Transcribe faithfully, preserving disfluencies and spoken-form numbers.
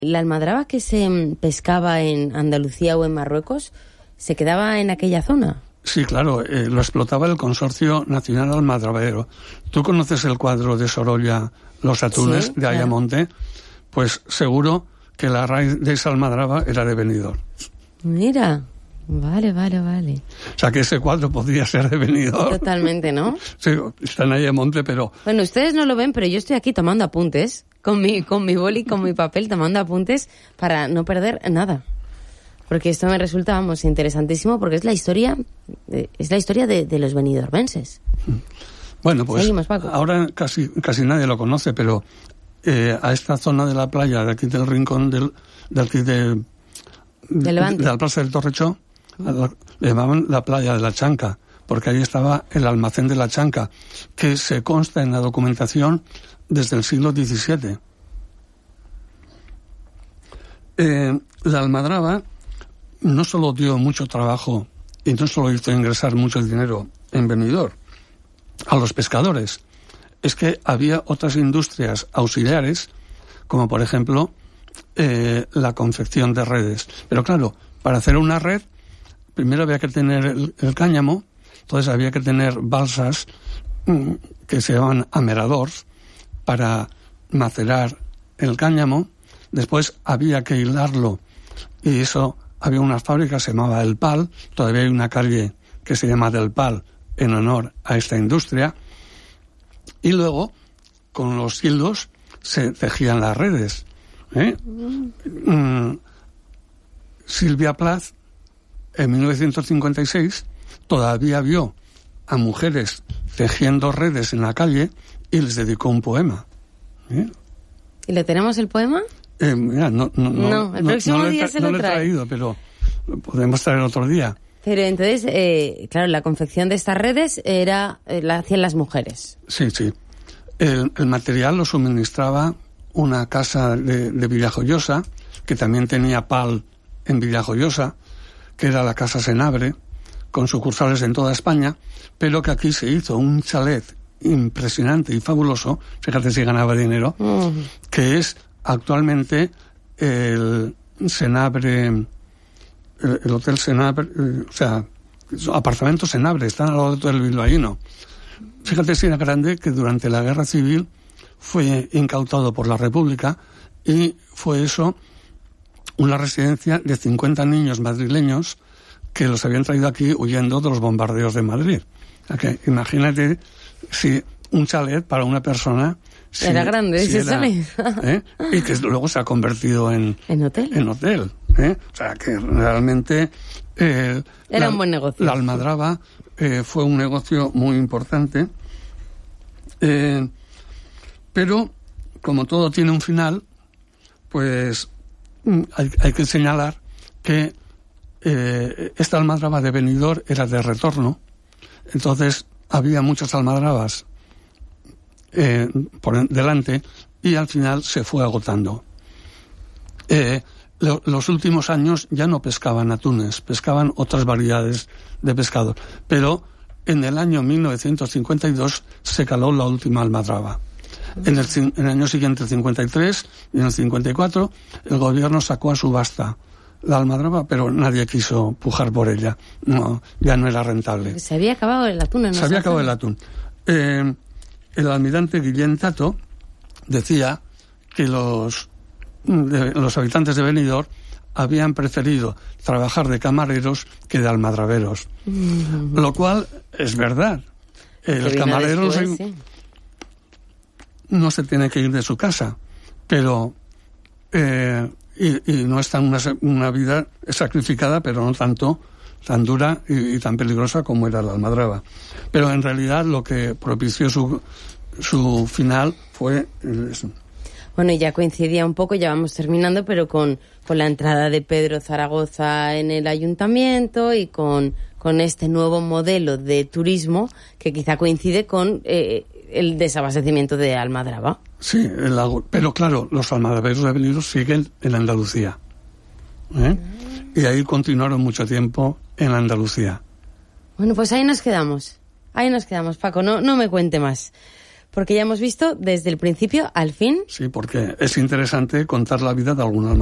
La almadraba que se pescaba en Andalucía o en Marruecos, ¿se quedaba en aquella zona? Sí, claro, eh, lo explotaba el Consorcio Nacional Almadrabero. ¿Tú conoces el cuadro de Sorolla, Los atunes, sí, de Ayamonte? Claro. Pues seguro que la raíz de esa almadraba era de Benidorm. Mira, vale, vale, vale. O sea, que ese cuadro podría ser de Benidorm. Totalmente, ¿no? Sí, está en Ayamonte, pero... Bueno, ustedes no lo ven, pero yo estoy aquí tomando apuntes, con mi, con mi boli, con mi papel, tomando apuntes para no perder nada. Porque esto me resulta, vamos, interesantísimo, porque es la historia, es la historia de, de los benidormenses. Bueno, pues Seguimos, Paco. Ahora casi casi nadie lo conoce, pero eh, a esta zona de la playa, de aquí del rincón del, de aquí de, de, de la plaza del Torrechó, uh-huh. le llamaban la playa de la Chanca, porque ahí estaba el almacén de la Chanca, que se consta en la documentación desde el siglo diecisiete. Eh, la almadraba no solo dio mucho trabajo y no solo hizo ingresar mucho dinero en Benidorm a los pescadores, es que había otras industrias auxiliares, como por ejemplo eh, la confección de redes. Pero claro, para hacer una red, primero había que tener el, el cáñamo, entonces había que tener balsas mm, que se llaman ameradores para macerar el cáñamo, después había que hilarlo y eso... Había una fábrica, se llamaba El Pal, todavía hay una calle que se llama Del Pal en honor a esta industria. Y luego, con los hilos, se tejían las redes. ¿eh? Mm. Silvia Plath, en mil novecientos cincuenta y seis, todavía vio a mujeres tejiendo redes en la calle y les dedicó un poema. ¿eh? ¿Y le tenemos el poema? Eh, mira, no, no, no, no, el próximo no, no día tra- se lo no trae. he traído, pero lo podemos traer otro día. Pero entonces, eh, claro, la confección de estas redes era eh, la hacían las mujeres. Sí, sí. El, el material lo suministraba una casa de, de Villajoyosa, que también tenía pal en Villajoyosa, que era la Casa Senabre, con sucursales en toda España, pero que aquí se hizo un chalet impresionante y fabuloso, fíjate si ganaba dinero, mm. que es actualmente el Senabre, el, el Hotel Senabre, eh, o sea, apartamentos Senabre, están al lado del bilbaíno. Fíjate si era grande que durante la Guerra Civil fue incautado por la República y fue eso una residencia de cincuenta niños madrileños que los habían traído aquí huyendo de los bombardeos de Madrid. O sea que imagínate si un chalet para una persona... Si, era grande si ese era, chalet. ¿eh? Y que luego se ha convertido en... ¿En hotel? En hotel. ¿eh? O sea que realmente... Eh, era la, un buen negocio. La almadraba eh, fue un negocio muy importante. Eh, pero, como todo tiene un final, pues hay, hay que señalar que eh, esta almadraba de Benidorm era de retorno. Entonces había muchas almadrabas eh, por delante y al final se fue agotando. Eh, lo, los últimos años ya no pescaban atunes, pescaban otras variedades de pescado, pero en el año mil novecientos cincuenta y dos se caló la última almadraba. En el, en el año siguiente, el cincuenta y tres, y en el cincuenta y cuatro, el gobierno sacó a subasta la almadraba, pero nadie quiso pujar por ella. No, ya no era rentable. Se había acabado el atún. ¿No? Se había acabado el atún. Eh, el almirante Guillén Tato decía que los, de, los habitantes de Benidorm habían preferido trabajar de camareros que de almadraberos. Mm. Lo cual es verdad. Eh, los camareros después, sí. no se tiene que ir de su casa, pero... Eh, Y, y no está una, una vida sacrificada, pero no tanto tan dura y, y tan peligrosa como era la almadraba. Pero en realidad lo que propició su, su final fue eso. Bueno, y ya coincidía un poco, ya vamos terminando, pero con, con la entrada de Pedro Zaragoza en el ayuntamiento y con, con este nuevo modelo de turismo que quizá coincide con eh, el desabastecimiento de almadraba. Sí, el, pero claro, los almadraberos de Benidorm siguen en Andalucía. ¿eh? Mm. Y ahí continuaron mucho tiempo en Andalucía. Bueno, pues ahí nos quedamos. Ahí nos quedamos, Paco. No, no me cuente más. porque ya hemos visto desde el principio al fin. Sí, porque es interesante contar la vida de alguna